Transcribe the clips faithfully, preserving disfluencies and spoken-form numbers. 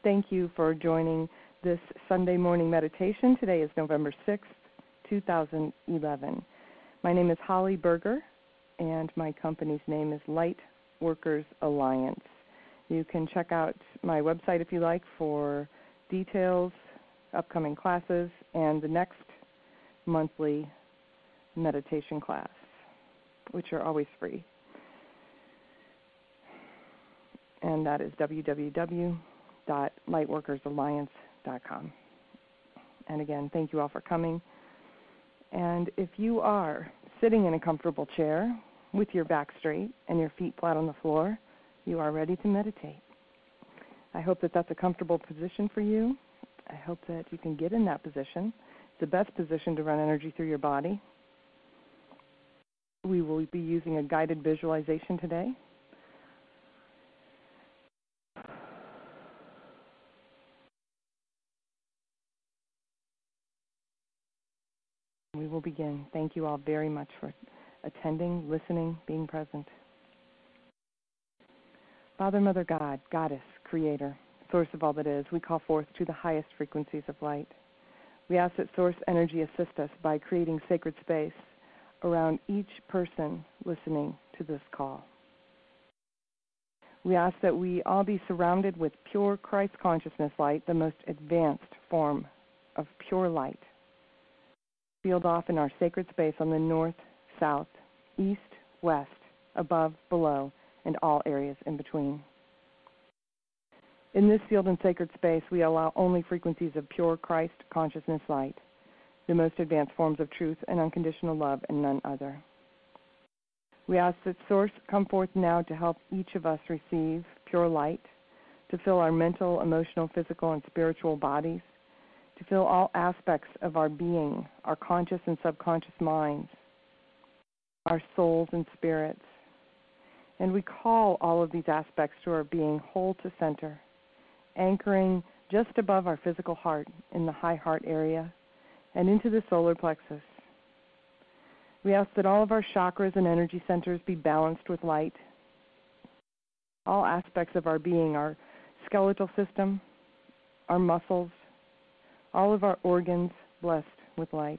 Thank you for joining this Sunday morning meditation. Today is November sixth, two thousand eleven. My name is Holly Berger, and my company's name is Light Workers Alliance. You can check out my website if you like for details, upcoming classes, and the next monthly meditation class, which are always free. And that is w w w dot light workers alliance dot com. And again, thank you all for coming. And if you are sitting in a comfortable chair with your back straight and your feet flat on the floor, you are ready to meditate. I hope that that's a comfortable position for you. I hope that you can get in that position. It's the best position to run energy through your body. We will be using a guided visualization today. We will begin. Thank you all very much for attending, listening, being present. Father, Mother, God, Goddess, Creator, Source of all that is, we call forth to the highest frequencies of light. We ask that Source Energy assist us by creating sacred space around each person listening to this call. We ask that we all be surrounded with pure Christ consciousness light, the most advanced form of pure light, sealed off in our sacred space on the north, south, east, west, above, below, and all areas in between. In this sealed and sacred space, we allow only frequencies of pure Christ consciousness light, the most advanced forms of truth and unconditional love, and none other. We ask that Source come forth now to help each of us receive pure light, to fill our mental, emotional, physical, and spiritual bodies, to fill all aspects of our being, our conscious and subconscious minds, our souls and spirits. And we call all of these aspects to our being whole to center, anchoring just above our physical heart in the high heart area and into the solar plexus. We ask that all of our chakras and energy centers be balanced with light. All aspects of our being, our skeletal system, our muscles, all of our organs blessed with light.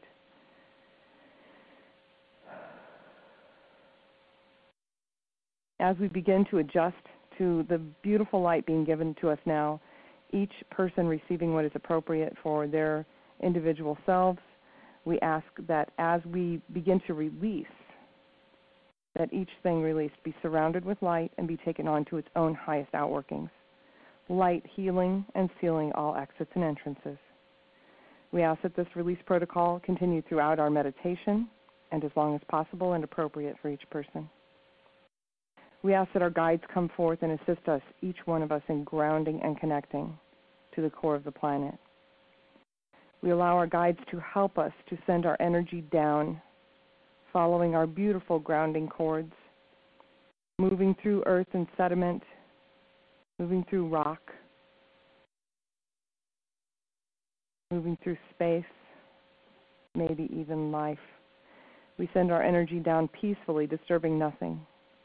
As we begin to adjust to the beautiful light being given to us now, each person receiving what is appropriate for their individual selves, we ask that as we begin to release, that each thing released be surrounded with light and be taken on to its own highest outworkings. Light healing and sealing all exits and entrances. We ask that this release protocol continue throughout our meditation and as long as possible and appropriate for each person. We ask that our guides come forth and assist us, each one of us, in grounding and connecting to the core of the planet. We allow our guides to help us to send our energy down, following our beautiful grounding cords, moving through earth and sediment, moving through rock, moving through space, maybe even life. We send our energy down peacefully, disturbing nothing.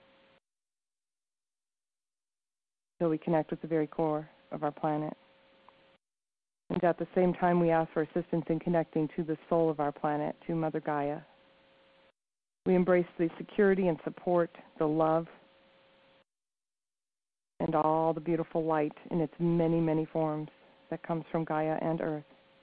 So we connect with the very core of our planet. And at the same time, we ask for assistance in connecting to the soul of our planet, to Mother Gaia. We embrace the security and support, the love, and all the beautiful light in its many, many forms that comes from Gaia and Earth.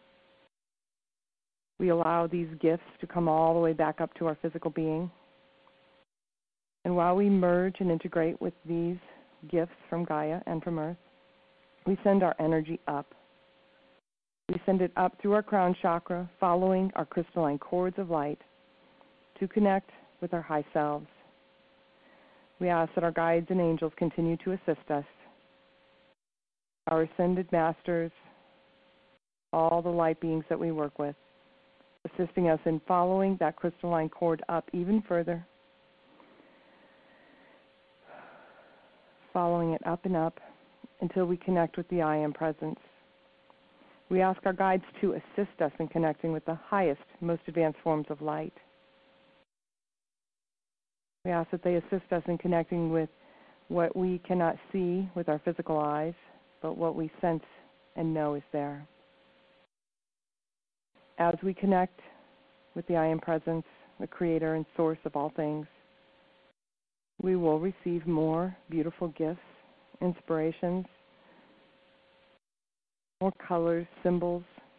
We allow these gifts to come all the way back up to our physical being. And while we merge and integrate with these gifts from Gaia and from Earth, we send our energy up. We send it up through our crown chakra, following our crystalline cords of light to connect with our high selves. We ask that our guides and angels continue to assist us, our ascended masters, all the light beings that we work with, assisting us in following that crystalline cord up even further, following it up and up until we connect with the I Am Presence. We ask our guides to assist us in connecting with the highest, most advanced forms of light. We ask that they assist us in connecting with what we cannot see with our physical eyes, but what we sense and know is there. As we connect with the I Am Presence, the creator and source of all things, we will receive more beautiful gifts, inspirations, more colors, symbols,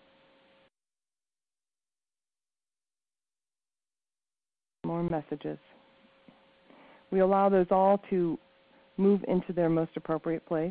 more messages. We allow those all to move into their most appropriate place.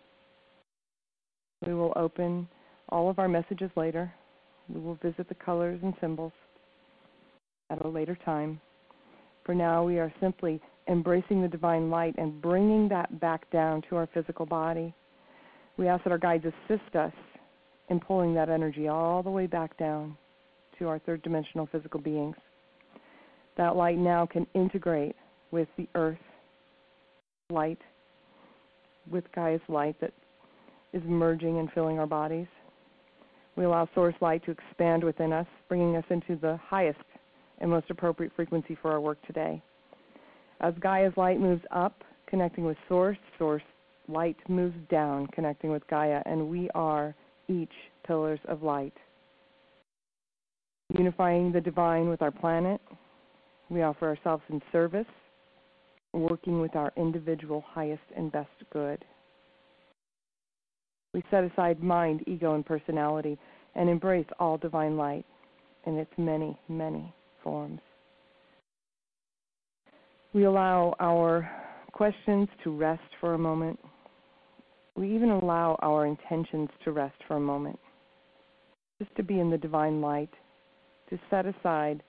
We will open all of our messages later. We will visit the colors and symbols at a later time. For now, we are simply embracing the divine light and bringing that back down to our physical body. We ask that our guides assist us in pulling that energy all the way back down to our third dimensional physical beings. That light now can integrate with the earth light, with Gaia's light that is merging and filling our bodies. We allow source light to expand within us, bringing us into the highest and most appropriate frequency for our work today. As Gaia's light moves up, connecting with source, source light moves down, connecting with Gaia, and we are each pillars of light. Unifying the divine with our planet, we offer ourselves in service, working with our individual highest and best good. We set aside mind, ego, and personality and embrace all divine light in its many, many forms. We allow our questions to rest for a moment. We even allow our intentions to rest for a moment, just to be in the divine light, to set aside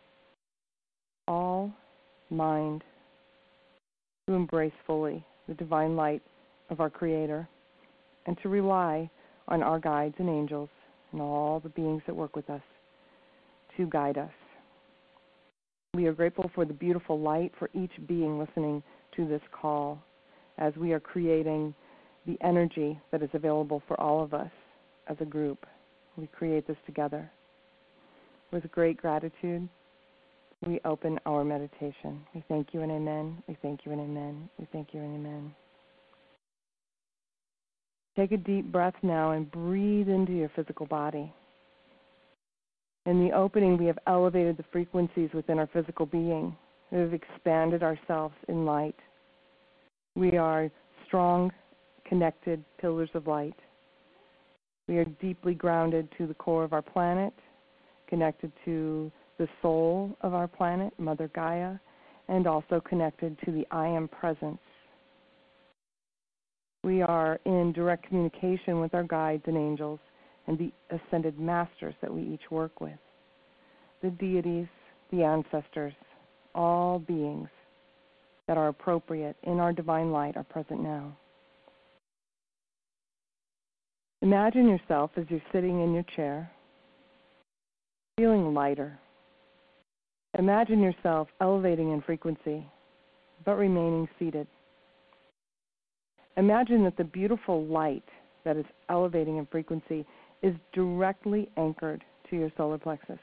all mind, to embrace fully the divine light of our Creator, and to rely on our guides and angels and all the beings that work with us to guide us. We are grateful for the beautiful light for each being listening to this call as we are creating the energy that is available for all of us as a group. We create this together. With great gratitude, we open our meditation. We thank you and amen. We thank you and amen. We thank you and amen. Take a deep breath now and breathe into your physical body. In the opening, we have elevated the frequencies within our physical being. We have expanded ourselves in light. We are strong, connected pillars of light. We are deeply grounded to the core of our planet, connected to the soul of our planet, Mother Gaia, and also connected to the I Am Presence. We are in direct communication with our guides and angels and the ascended masters that we each work with. The deities, the ancestors, all beings that are appropriate in our divine light are present now. Imagine yourself as you're sitting in your chair, feeling lighter. Imagine yourself elevating in frequency, but remaining seated. Imagine that the beautiful light that is elevating in frequency is directly anchored to your solar plexus.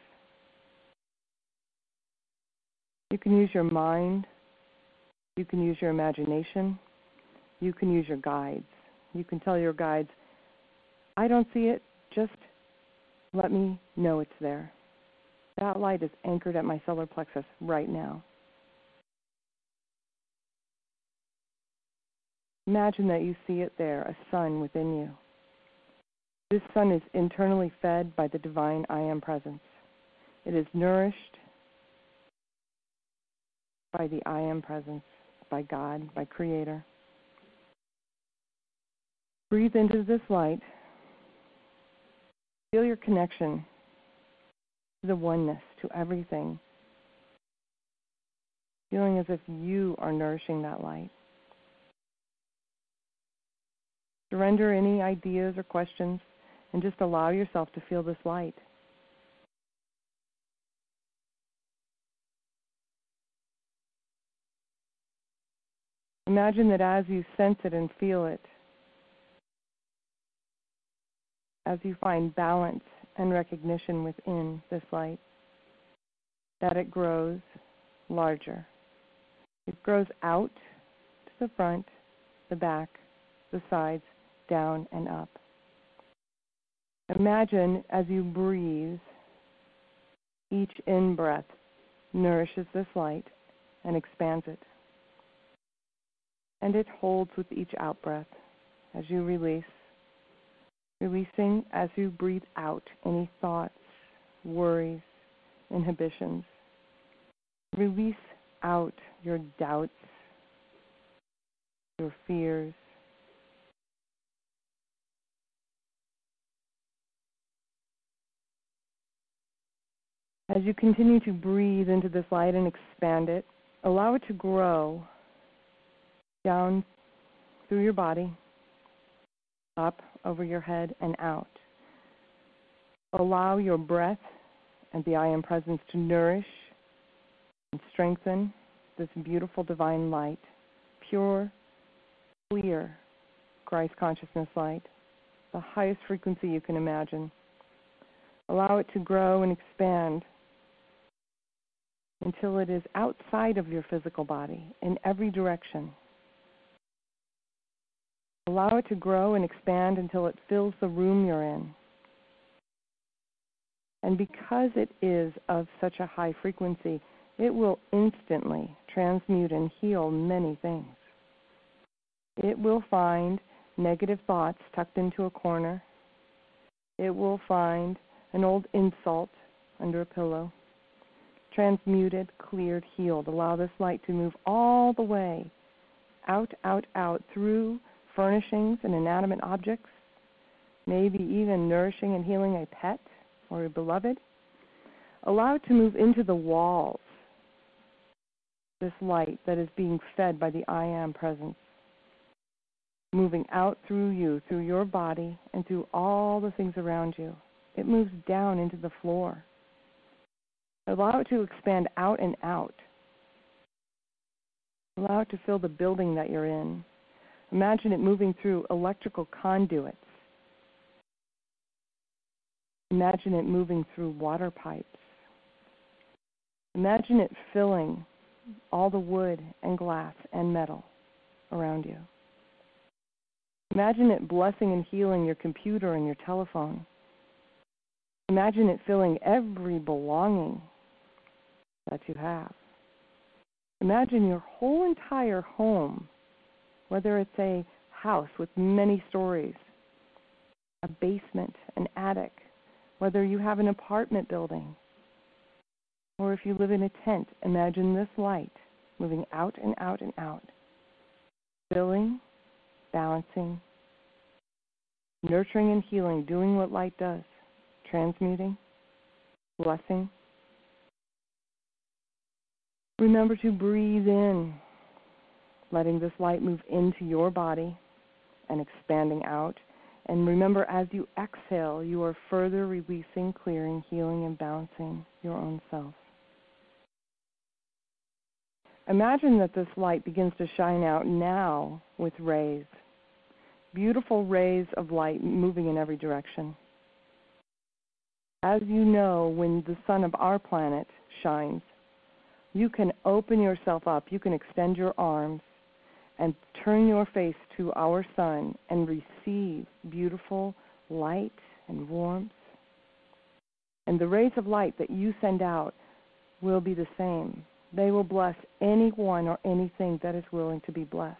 You can use your mind, you can use your imagination, you can use your guides. You can tell your guides, I don't see it, just let me know it's there. That light is anchored at my solar plexus right now. Imagine that you see it there, a sun within you. This sun is internally fed by the divine I Am Presence. It is nourished by the I Am Presence, by God, by Creator. Breathe into this light. Feel your connection to the oneness, to everything. Feeling as if you are nourishing that light. Surrender any ideas or questions and just allow yourself to feel this light. Imagine that as you sense it and feel it, as you find balance and recognition within this light, that it grows larger. It grows out to the front, the back, the sides, down and up. Imagine as you breathe, each in-breath nourishes this light and expands it. And it holds with each out-breath as you release, releasing as you breathe out any thoughts, worries, inhibitions. Release out your doubts, your fears. As you continue to breathe into this light and expand it, allow it to grow down through your body, up over your head and out. Allow your breath and the I Am Presence to nourish and strengthen this beautiful divine light, pure, clear Christ consciousness light, the highest frequency you can imagine. Allow it to grow and expand until it is outside of your physical body in every direction. Allow it to grow and expand until it fills the room you're in. And because it is of such a high frequency, it will instantly transmute and heal many things. It will find negative thoughts tucked into a corner. It will find an old insult under a pillow. Transmuted, cleared, healed. Allow this light to move all the way out, out, out through furnishings and inanimate objects, maybe even nourishing and healing a pet or a beloved. Allow it to move into the walls, this light that is being fed by the I Am Presence, moving out through you, through your body, and through all the things around you. It moves down into the floor. Allow it to expand out and out. Allow it to fill the building that you're in. Imagine it moving through electrical conduits. Imagine it moving through water pipes. Imagine it filling all the wood and glass and metal around you. Imagine it blessing and healing your computer and your telephone. Imagine it filling every belonging that you have. Imagine your whole entire home, whether it's a house with many stories, a basement, an attic, whether you have an apartment building, or if you live in a tent. Imagine this light moving out and out and out, filling, balancing, nurturing and healing, doing what light does, transmuting, blessing. Remember to breathe in, letting this light move into your body and expanding out. And remember, as you exhale, you are further releasing, clearing, healing, and balancing your own self. Imagine that this light begins to shine out now with rays, beautiful rays of light moving in every direction. As you know, when the sun of our planet shines, you can open yourself up, you can extend your arms and turn your face to our sun and receive beautiful light and warmth. And the rays of light that you send out will be the same. They will bless anyone or anything that is willing to be blessed.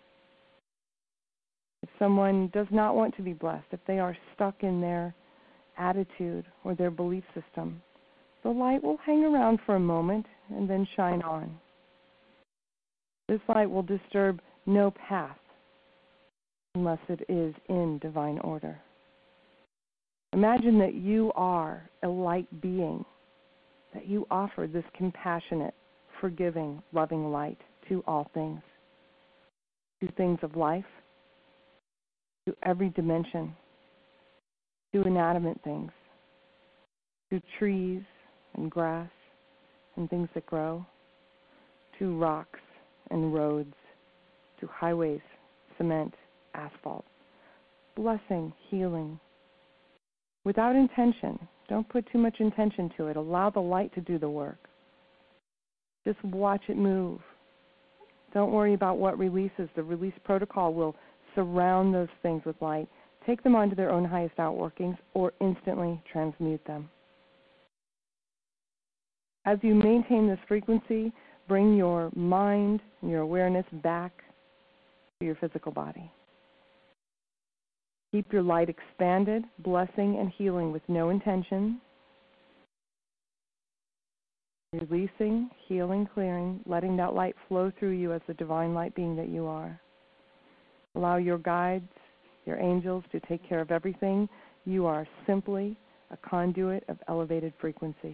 If someone does not want to be blessed, if they are stuck in their attitude or their belief system, the light will hang around for a moment and then shine on. This light will disturb no path unless it is in divine order. Imagine that you are a light being, that you offer this compassionate, forgiving, loving light to all things, to things of life, to every dimension, to inanimate things, to trees and grass and things that grow, to rocks and roads, to highways, cement, asphalt. Blessing, healing. Without intention. Don't put too much intention to it. Allow the light to do the work. Just watch it move. Don't worry about what releases. The release protocol will surround those things with light take them onto their own highest outworkings, or instantly transmute them. As you maintain this frequency, bring your mind and your awareness back to your physical body. Keep your light expanded, blessing and healing with no intention. Releasing, healing, clearing, letting that light flow through you as the divine light being that you are. Allow your guides, your angels, to take care of everything. You are simply a conduit of elevated frequency.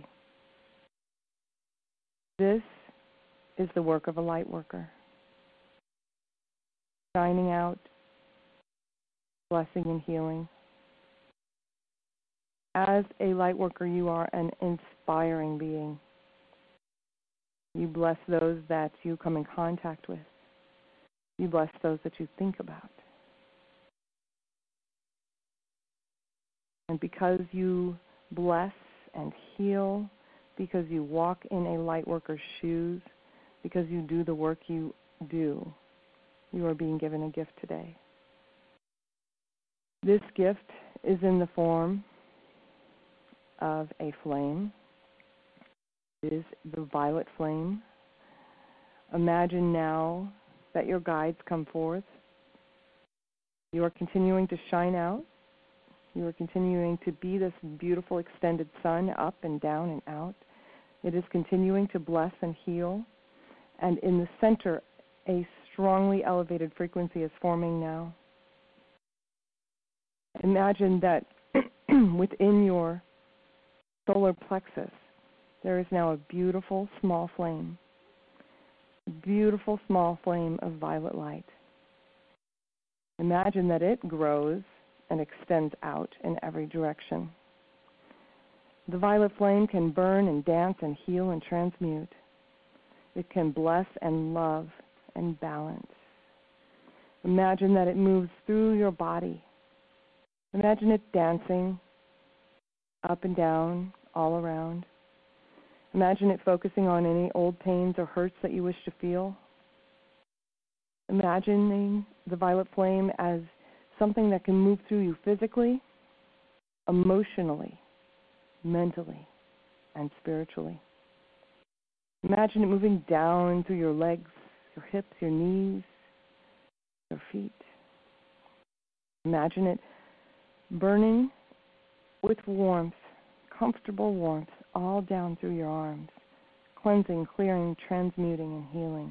This is the work of a light worker. Shining out, blessing and healing. As a light worker, you are an inspiring being. You bless those that you come in contact with. You bless those that you think about. And because you bless and heal, because you walk in a light worker's shoes, because you do the work you do, you are being given a gift today. This gift is in the form of a flame. It is the violet flame. Imagine now that your guides come forth. You are continuing to shine out. You are continuing to be this beautiful extended sun up and down and out. It is continuing to bless and heal. And in the center, a strongly elevated frequency is forming now. Imagine that within your solar plexus, there is now a beautiful small flame, a beautiful small flame of violet light. Imagine that it grows and extends out in every direction. The violet flame can burn and dance and heal and transmute. It can bless and love and balance. Imagine that it moves through your body. Imagine it dancing up and down, all around. Imagine it focusing on any old pains or hurts that you wish to feel. Imagining the violet flame as something that can move through you physically, emotionally, mentally, and spiritually. Imagine it moving down through your legs, your hips, your knees, your feet. Imagine it burning with warmth, comfortable warmth, all down through your arms, cleansing, clearing, transmuting, and healing.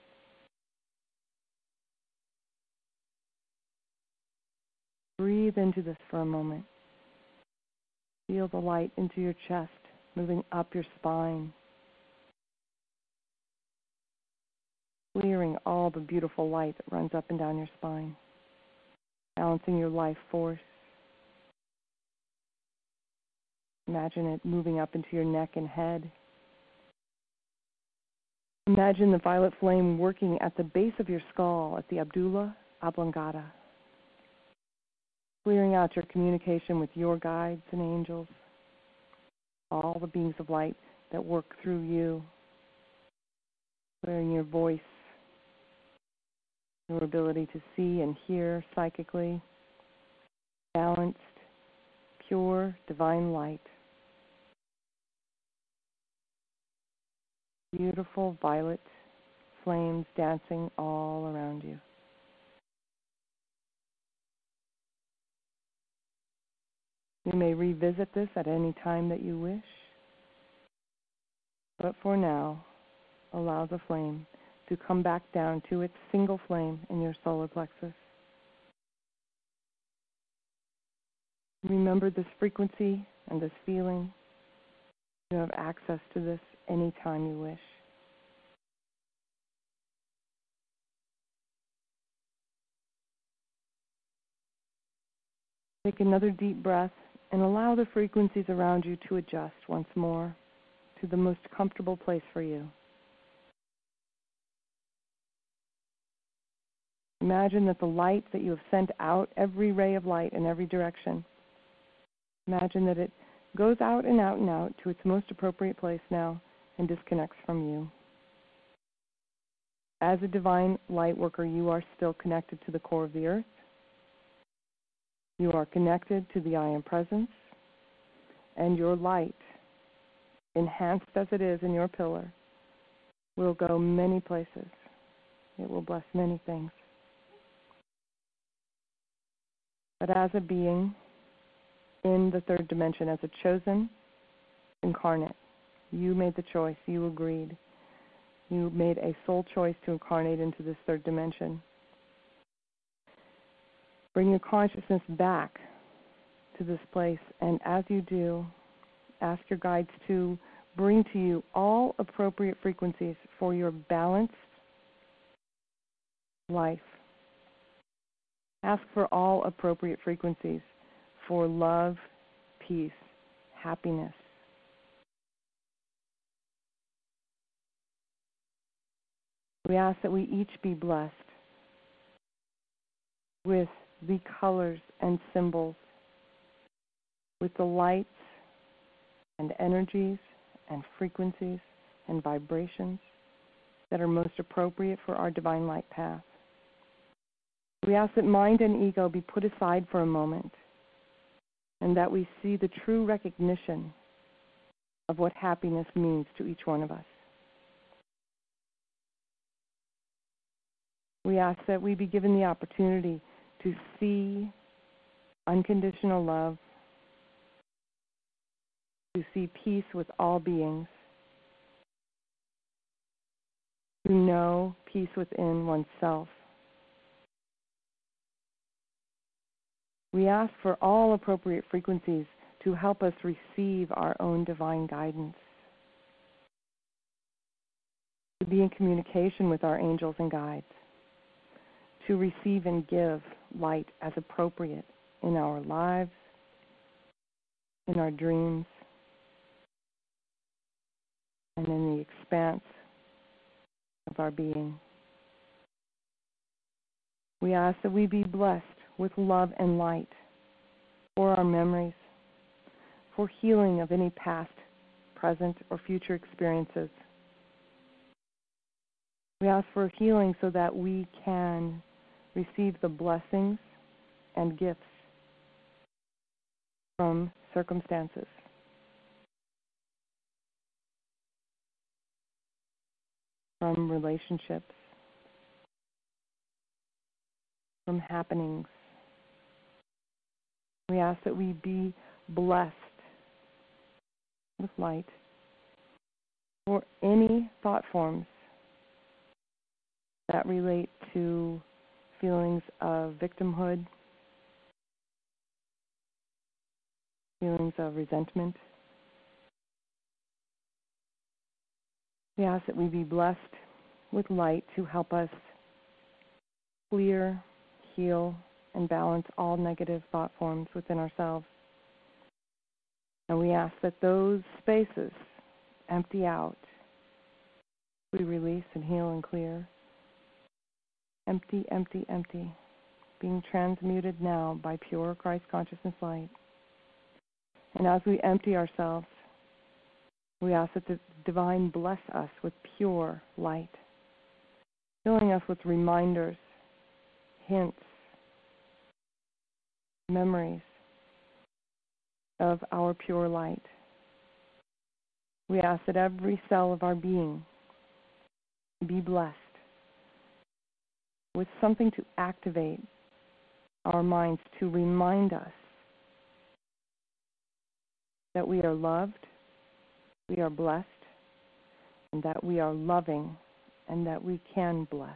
Breathe into this for a moment. Feel the light into your chest, moving up your spine, clearing all the beautiful light that runs up and down your spine, balancing your life force. Imagine it moving up into your neck and head. Imagine the violet flame working at the base of your skull, at the Abdullah Oblongata, clearing out your communication with your guides and angels, all the beings of light that work through you, clearing your voice, your ability to see and hear psychically, balanced, pure, divine light. Beautiful violet flames dancing all around you. You may revisit this at any time that you wish, but for now, allow the flame to come back down to its single flame in your solar plexus. Remember this frequency and this feeling. You have access to this anytime you wish. Take another deep breath and allow the frequencies around you to adjust once more to the most comfortable place for you. Imagine that the light that you have sent out, every ray of light in every direction, imagine that it goes out and out and out to its most appropriate place now and disconnects from you. As a divine light worker, you are still connected to the core of the earth. You are connected to the I Am Presence, and your light, enhanced as it is in your pillar, will go many places. It will bless many things. But as a being in the third dimension, as a chosen incarnate, you made the choice, you agreed. You made a soul choice to incarnate into this third dimension. Bring your consciousness back to this place, and as you do, ask your guides to bring to you all appropriate frequencies for your balanced life. Ask for all appropriate frequencies for love, peace, happiness. We ask that we each be blessed with the colors and symbols, with the lights and energies and frequencies and vibrations that are most appropriate for our divine light path. We ask that mind and ego be put aside for a moment, and that we see the true recognition of what happiness means to each one of us. We ask that we be given the opportunity to see unconditional love, to see peace with all beings, to know peace within oneself. We ask for all appropriate frequencies to help us receive our own divine guidance, to be in communication with our angels and guides, to receive and give light as appropriate in our lives, in our dreams, and in the expanse of our being. We ask that we be blessed with love and light for our memories, for healing of any past, present, or future experiences. We ask for healing so that we can receive the blessings and gifts from circumstances. From relationships, from happenings. We ask that we be blessed with light for any thought forms that relate to feelings of victimhood, feelings of resentment. We ask that we be blessed with light to help us clear, heal, and balance all negative thought forms within ourselves. And we ask that those spaces empty out. We release and heal and clear. Empty, empty, empty. Being transmuted now by pure Christ consciousness light. And as we empty ourselves, we ask that the divine bless us with pure light, filling us with reminders, hints, memories of our pure light. We ask that every cell of our being be blessed with something to activate our minds, to remind us that we are loved, we are blessed, and that we are loving, and that we can bless.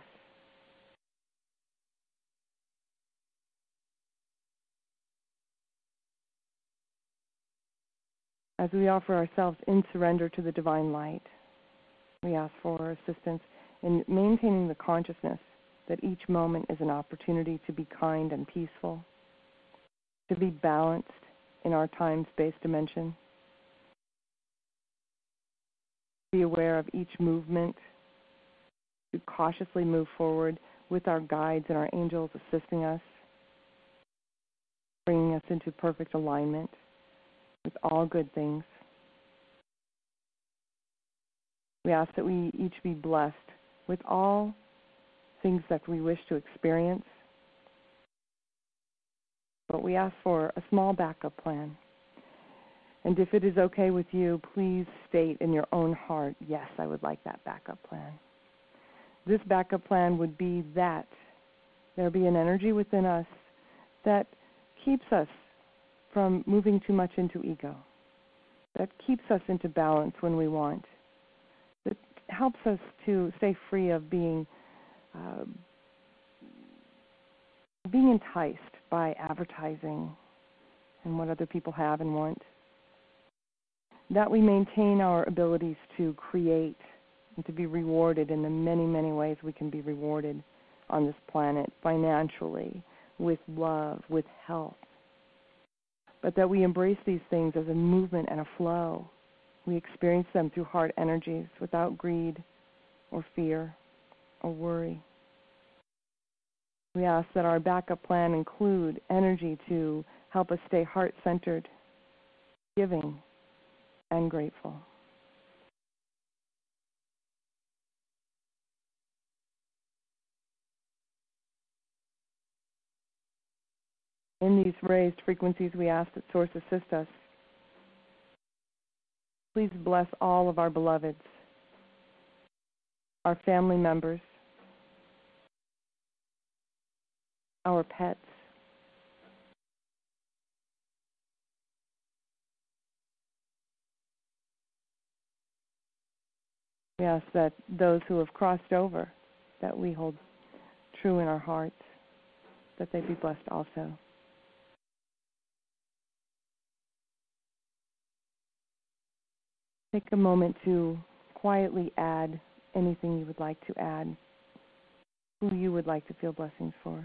As we offer ourselves in surrender to the divine light, we ask for assistance in maintaining the consciousness that each moment is an opportunity to be kind and peaceful, to be balanced in our time-space dimension, be aware of each movement, to cautiously move forward with our guides and our angels assisting us, bringing us into perfect alignment with all good things. We ask that we each be blessed with all things that we wish to experience, but we ask for a small backup plan. And if it is okay with you, please state in your own heart, yes, I would like that backup plan. This backup plan would be that there be an energy within us that keeps us from moving too much into ego, that keeps us into balance when we want, that helps us to stay free of being uh, being enticed by advertising and what other people have and want, that we maintain our abilities to create and to be rewarded in the many, many ways we can be rewarded on this planet, financially, with love, with health, but that we embrace these things as a movement and a flow. We experience them through heart energies without greed or fear or worry. We ask that our backup plan include energy to help us stay heart-centered, giving, and grateful. In these raised frequencies, we ask that Source assist us. Please bless all of our beloveds, our family members, our pets, we ask that those who have crossed over, that we hold true in our hearts, that they be blessed also. Take a moment to quietly add anything you would like to add, who you would like to feel blessings for.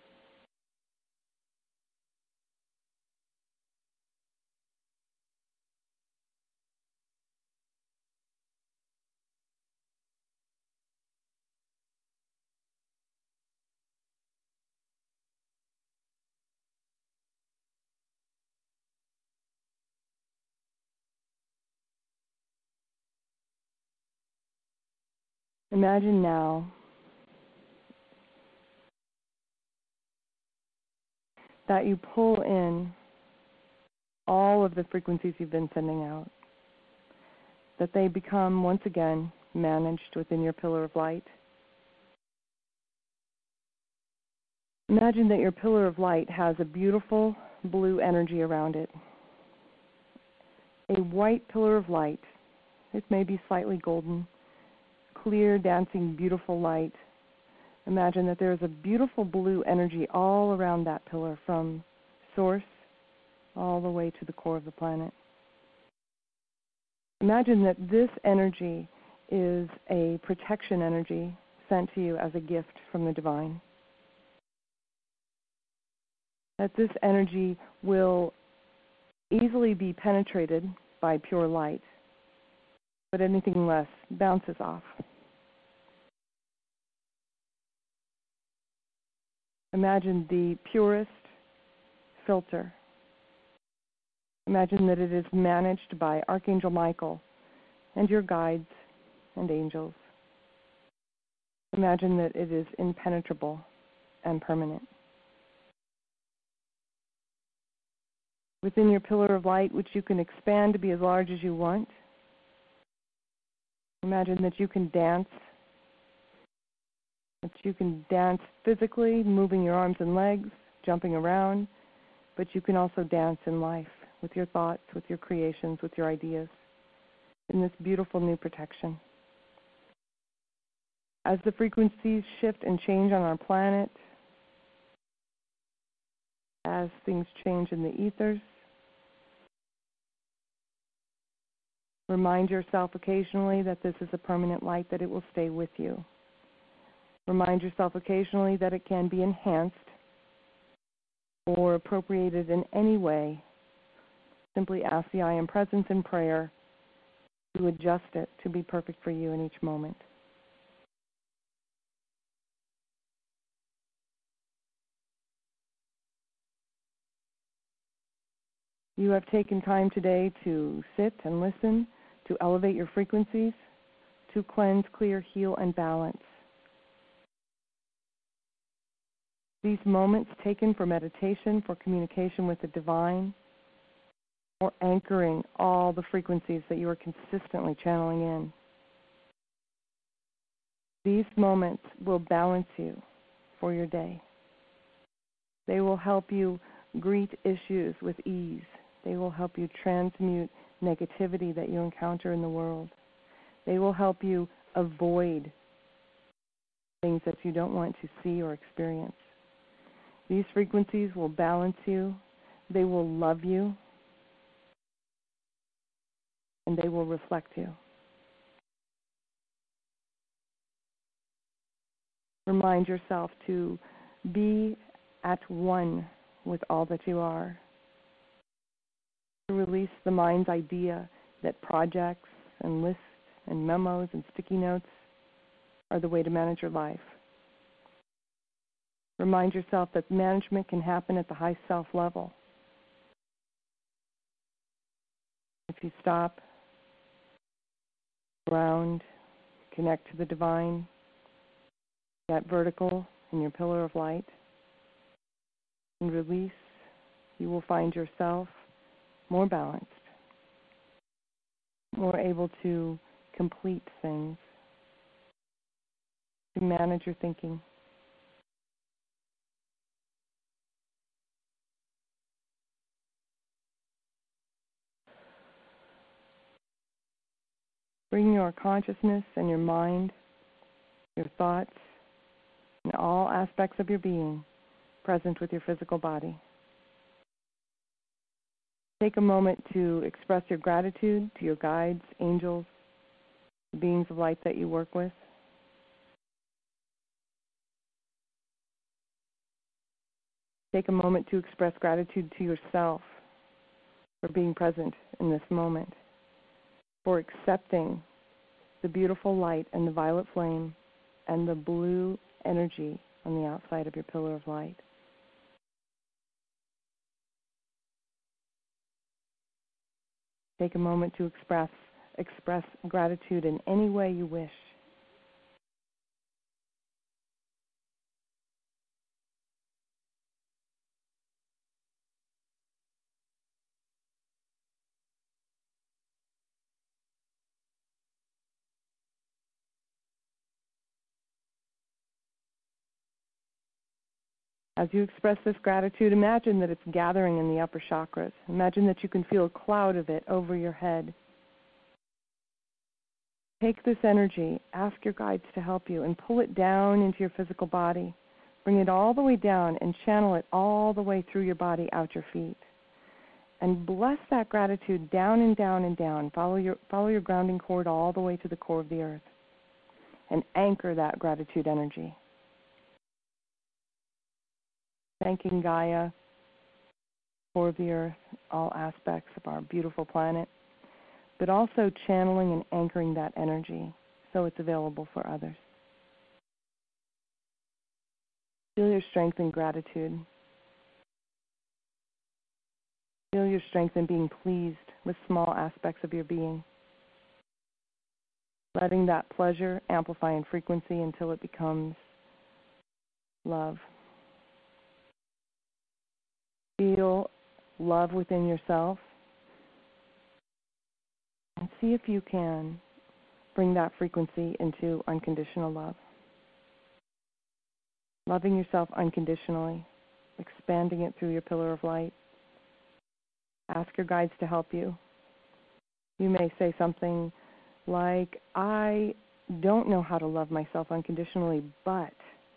Imagine now that you pull in all of the frequencies you've been sending out, that they become once again managed within your pillar of light. Imagine that your pillar of light has a beautiful blue energy around it. A white pillar of light. It may be slightly golden, clear, dancing, beautiful light. Imagine that there is a beautiful blue energy all around that pillar, from source all the way to the core of the planet. Imagine that this energy is a protection energy sent to you as a gift from the divine. That this energy will easily be penetrated by pure light, but anything less bounces off. Imagine the purest filter. Imagine that it is managed by Archangel Michael and your guides and angels. Imagine that it is impenetrable and permanent. Within your pillar of light, which you can expand to be as large as you want, imagine that you can dance, that you can dance physically, moving your arms and legs, jumping around, but you can also dance in life with your thoughts, with your creations, with your ideas, in this beautiful new protection. As the frequencies shift and change on our planet, as things change in the ethers, remind yourself occasionally that this is a permanent light, that it will stay with you. Remind yourself occasionally that it can be enhanced or appropriated in any way. Simply ask the I Am Presence in prayer to adjust it to be perfect for you in each moment. You have taken time today to sit and listen, to elevate your frequencies, to cleanse, clear, heal, and balance. These moments taken for meditation, for communication with the divine, or anchoring all the frequencies that you are consistently channeling in. These moments will balance you for your day. They will help you greet issues with ease. They will help you transmute negativity that you encounter in the world. They will help you avoid things that you don't want to see or experience. These frequencies will balance you. They will love you. And they will reflect you. Remind yourself to be at one with all that you are. To release the mind's idea that projects and lists and memos and sticky notes are the way to manage your life. Remind yourself that management can happen at the high self level. If you stop, ground, connect to the divine, get vertical in your pillar of light, and release, you will find yourself more balanced, more able to complete things, to manage your thinking. Bring your consciousness and your mind, your thoughts, and all aspects of your being present with your physical body. Take a moment to express your gratitude to your guides, angels, the beings of light that you work with. Take a moment to express gratitude to yourself for being present in this moment, for accepting the beautiful light and the violet flame and the blue energy on the outside of your pillar of light. Take a moment to express express gratitude in any way you wish. As you express this gratitude, imagine that it's gathering in the upper chakras. Imagine that you can feel a cloud of it over your head. Take this energy, ask your guides to help you, and pull it down into your physical body. Bring it all the way down and channel it all the way through your body, out your feet. And bless that gratitude down and down and down. Follow your, follow your grounding cord all the way to the core of the earth. And anchor that gratitude energy. Thanking Gaia, core of the earth, all aspects of our beautiful planet, but also channeling and anchoring that energy so it's available for others. Feel your strength in gratitude. Feel your strength in being pleased with small aspects of your being. Letting that pleasure amplify in frequency until it becomes love. Feel love within yourself and see if you can bring that frequency into unconditional love. Loving yourself unconditionally, expanding it through your pillar of light. Ask your guides to help you. You may say something like, I don't know how to love myself unconditionally, but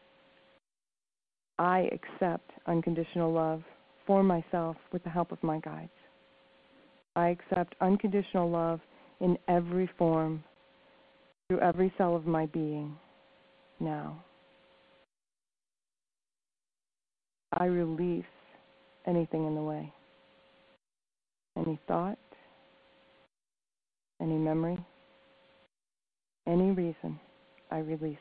I accept unconditional love for myself with the help of my guides. I accept unconditional love in every form, through every cell of my being, now. I release anything in the way. Any thought, any memory, any reason, I release.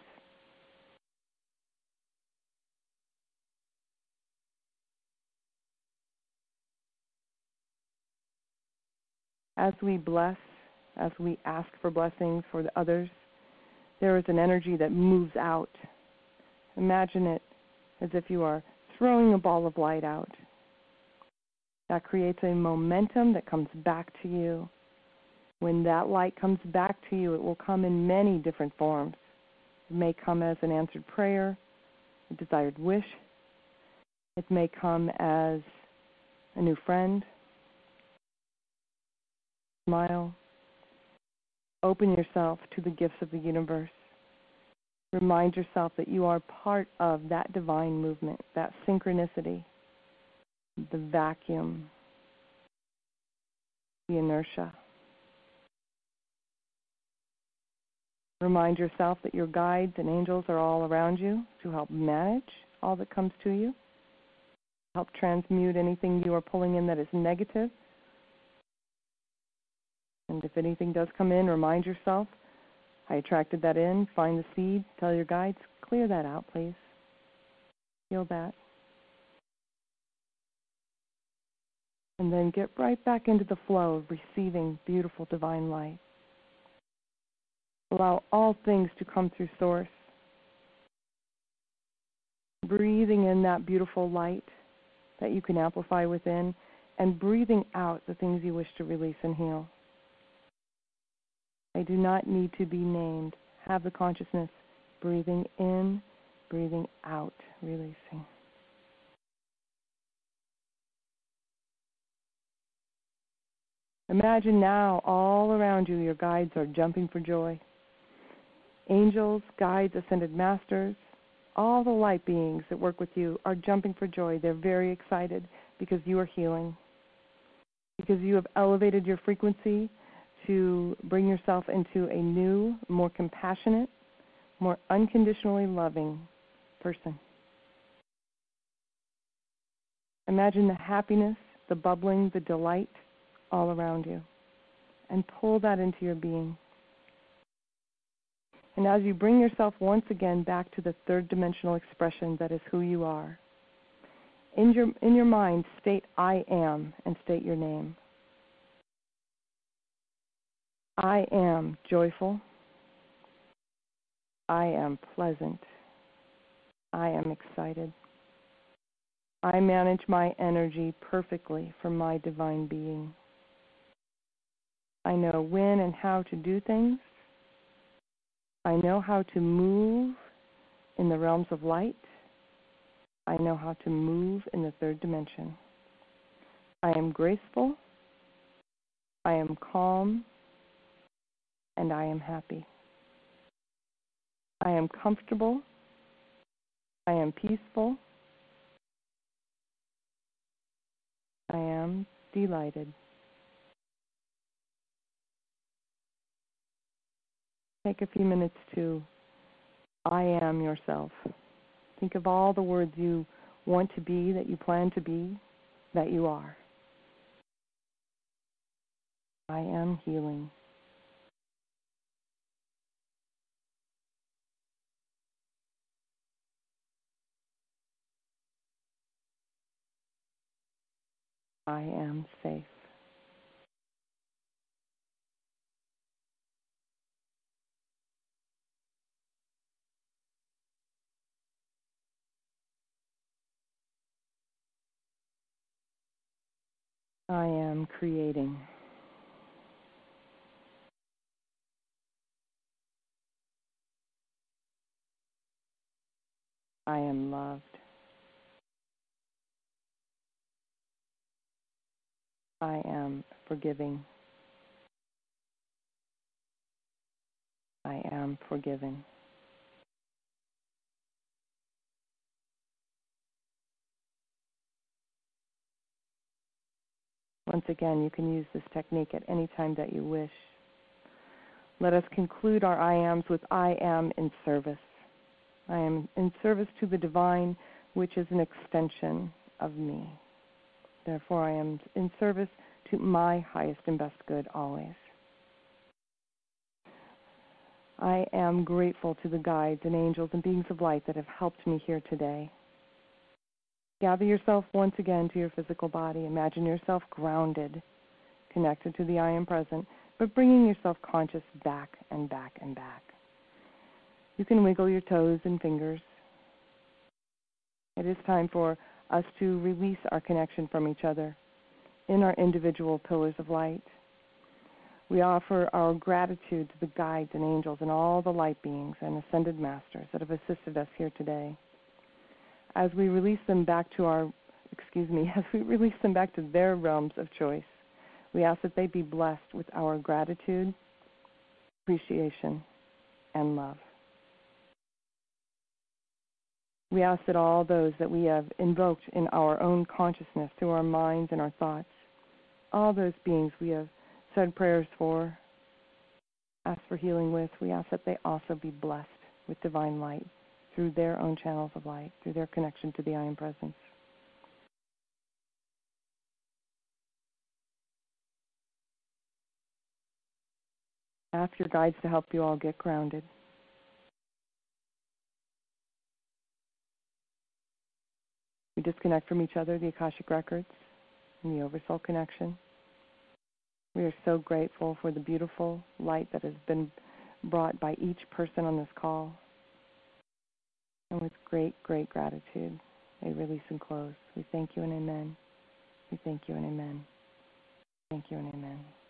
As we bless, as we ask for blessings for the others, there is an energy that moves out. Imagine it as if you are throwing a ball of light out. That creates a momentum that comes back to you. When that light comes back to you, it will come in many different forms. It may come as an answered prayer, a desired wish. It may come as a new friend, smile. Open yourself to the gifts of the universe. Remind yourself that you are part of that divine movement, that synchronicity, the vacuum, the inertia. Remind yourself that your guides and angels are all around you to help manage all that comes to you, help transmute anything you are pulling in that is negative. And if anything does come in, remind yourself, I attracted that in, find the seed, tell your guides, clear that out, please. Feel that. And then get right back into the flow of receiving beautiful divine light. Allow all things to come through Source. Breathing in that beautiful light that you can amplify within, and breathing out the things you wish to release and heal. They do not need to be named. Have the consciousness, breathing in, breathing out, releasing. Imagine now all around you your guides are jumping for joy. Angels, guides, ascended masters, all the light beings that work with you are jumping for joy. They're very excited because you are healing, because you have elevated your frequency to bring yourself into a new, more compassionate, more unconditionally loving person. Imagine the happiness, the bubbling, the delight all around you, and pull that into your being. And as you bring yourself once again back to the third dimensional expression that is who you are, in your, in your mind, state I am and state your name. I am joyful. I am pleasant. I am excited. I manage my energy perfectly for my divine being. I know when and how to do things. I know how to move in the realms of light. I know how to move in the third dimension. I am graceful. I am calm. And I am happy. I am comfortable. I am peaceful. I am delighted. Take a few minutes to I am yourself. Think of all the words you want to be, that you plan to be, that you are. I am healing. I am safe. I am creating. I am loved. I am forgiving. I am forgiven. Once again, you can use this technique at any time that you wish. Let us conclude our I ams with I am in service. I am in service to the divine, which is an extension of me. Therefore, I am in service to my highest and best good always. I am grateful to the guides and angels and beings of light that have helped me here today. Gather yourself once again to your physical body. Imagine yourself grounded, connected to the I am present, but bringing yourself conscious back and back and back. You can wiggle your toes and fingers. It is time for us to release our connection from each other in our individual pillars of light. We offer our gratitude to the guides and angels and all the light beings and ascended masters that have assisted us here today. As we release them back to our, excuse me, as we release them back to their realms of choice, we ask that they be blessed with our gratitude, appreciation, and love. We ask that all those that we have invoked in our own consciousness through our minds and our thoughts, all those beings we have said prayers for, asked for healing with, we ask that they also be blessed with divine light through their own channels of light, through their connection to the I Am Presence. Ask your guides to help you all get grounded. We disconnect from each other, the Akashic Records, and the Oversoul connection. We are so grateful for the beautiful light that has been brought by each person on this call. And with great, great gratitude, they release and close. We thank you and amen. We thank you and amen. Thank you and amen.